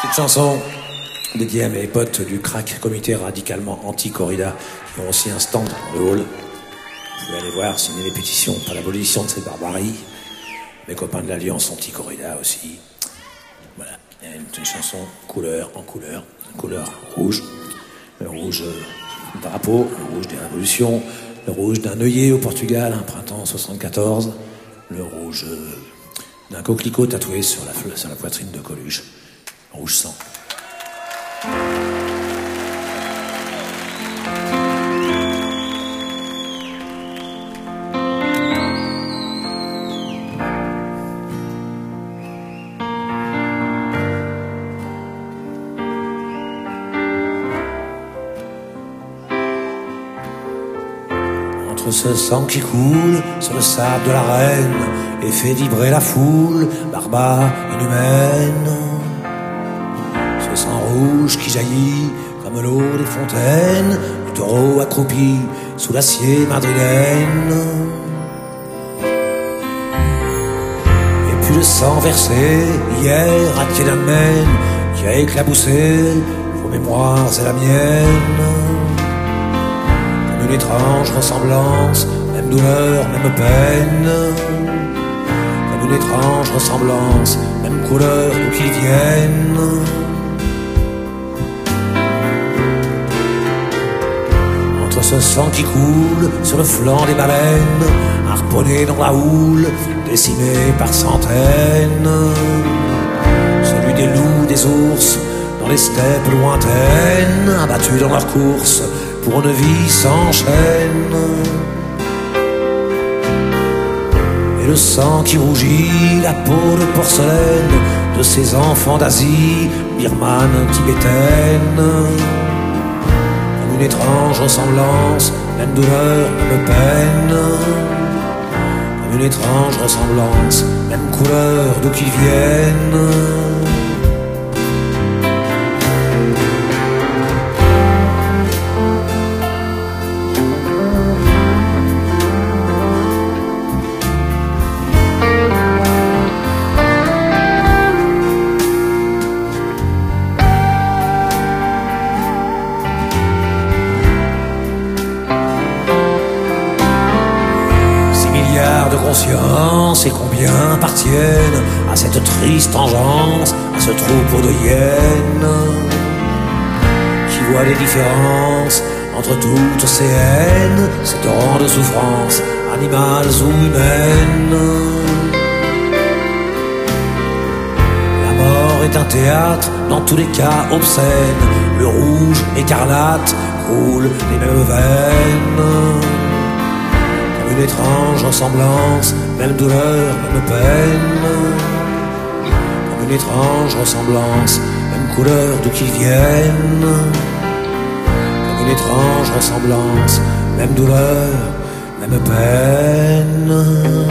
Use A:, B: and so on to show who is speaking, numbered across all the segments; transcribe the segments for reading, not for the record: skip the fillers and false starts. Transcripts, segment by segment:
A: Petite chanson dédiée à mes potes du CRAC, comité radicalement anti-corrida, qui ont aussi un stand dans le hall. Vous pouvez aller voir, signer les pétitions pour l'abolition de cette barbarie. Mes copains de l'Alliance anti-corrida aussi. Voilà, il y a une chanson couleur en couleur, couleur rouge. Le rouge drapeau, le rouge des révolutions, le rouge d'un œillet au Portugal, un printemps 74, le rouge d'un coquelicot tatoué sur la poitrine de Coluche, rouge sang. Entre ce sang qui coule sur le sable de l'arène et fait vibrer la foule, barbare, inhumaine. Ce sang rouge qui jaillit comme l'eau des fontaines, du taureau accroupi sous l'acier madrilène. Et puis le sang versé hier à Tiananmen qui a éclaboussé vos mémoires et la mienne. Une étrange ressemblance, même douleur, même peine. Comme une étrange ressemblance, même couleur d'où qu'ils viennent. Entre ce sang qui coule sur le flanc des baleines, harponné dans la houle, décimé par centaines. Celui des loups, des ours, dans les steppes lointaines, abattus dans leur course, pour une vie sans chaîne. Et le sang qui rougit la peau de porcelaine de ces enfants d'Asie, birmane, tibétaine. Comme une étrange ressemblance, même douleur, même peine. Comme une étrange ressemblance, même couleur d'où qu'ils viennent. De conscience et combien appartiennent à cette triste engeance, à ce troupeau de hyènes qui voit les différences entre toutes ces haines, ces torrents de souffrance, animales ou humaines. La mort est un théâtre, dans tous les cas obscène, le rouge écarlate coule les mêmes veines. Une étrange ressemblance, même douleur, même peine. Comme une étrange ressemblance, même couleur d'où qu'ils viennent. Comme une étrange ressemblance, même douleur, même peine.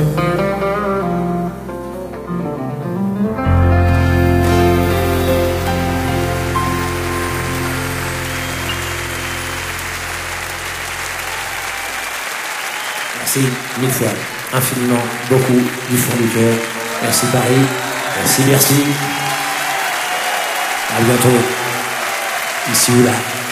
A: Merci mille fois, infiniment, beaucoup, du fond du cœur. Merci Paris, merci. À bientôt, ici ou là.